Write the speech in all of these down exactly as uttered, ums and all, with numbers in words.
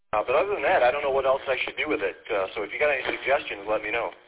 Uh, but other than that, I don't know what else I should do with it. Uh, so if you got any suggestions, let me know.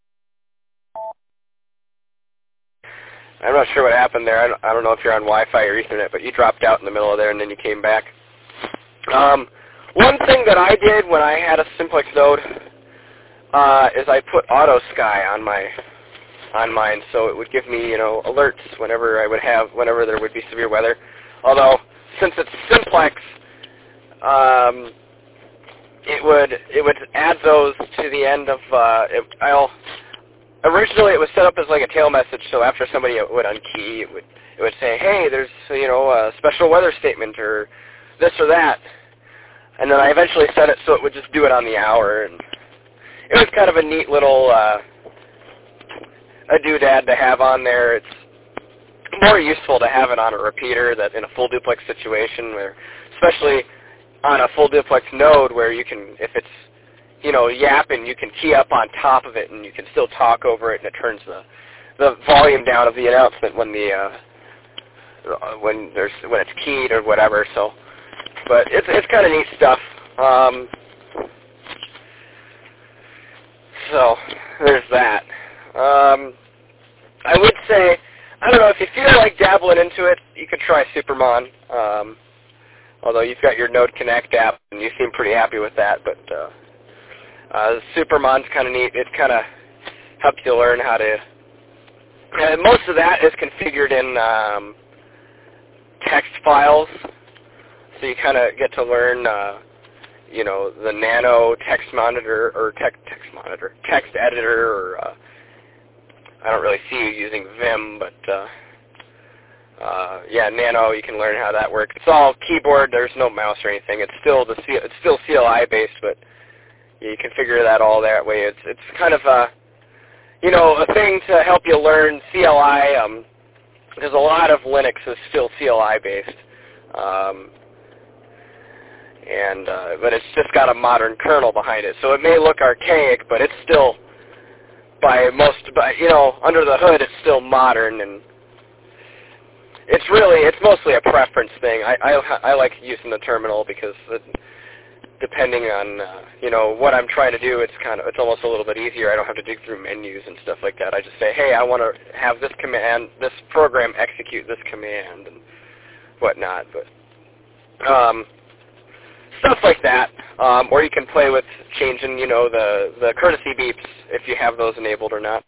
I'm not sure what happened there. I don't, I don't know if you're on Wi-Fi or Ethernet, but you dropped out in the middle of there and then you came back. Um, one thing that I did when I had a Simplex node uh, is I put AutoSky on my on mine, so it would give me, you know, alerts whenever I would have, whenever there would be severe weather. Although, since it's Simplex, um, it would it would add those to the end of. Uh, it, I'll originally it was set up as like a tail message, so after somebody would unkey, it would it would say, hey, there's you know a special weather statement or this or that, and then I eventually set it so it would just do it on the hour, and it was kind of a neat little. Uh, a doodad to have on there. It's more useful to have it on a repeater that in a full duplex situation, where, especially on a full duplex node where you can, if it's, you know, yapping, you can key up on top of it and you can still talk over it, and it turns the the volume down of the announcement when the uh, when there's when it's keyed or whatever. So, but it's it's kind of neat stuff. Um, so there's that. Um, I would say, I don't know, if you feel like dabbling into it, you could try Supermon. Um, although you've got your Node Connect app, and you seem pretty happy with that. But uh, uh, Supermon's kind of neat. It kind of helps you learn how to. Uh, most of that is configured in um, text files, so you kind of get to learn, uh, you know, the Nano text monitor or text text monitor, text editor, or uh, I don't really see you using Vim, but uh, uh, yeah, Nano. You can learn how that works. It's all keyboard. There's no mouse or anything. It's still the C- it's still C L I based, but yeah, you configure that all that way. It's it's kind of a you know a thing to help you learn C L I, um, because a lot of Linux is still C L I based, um, and uh, but it's just got a modern kernel behind it. So it may look archaic, but it's still by most, by you know, under the hood, it's still modern, and it's really, it's mostly a preference thing. I I, I like using the terminal because it, depending on uh, you know what I'm trying to do, it's kind of it's almost a little bit easier. I don't have to dig through menus and stuff like that. I just say, hey, I want to have this command, this program execute this command and whatnot. But um, stuff like that, um, or you can play with changing, you know, the the courtesy beeps if you have those enabled or not.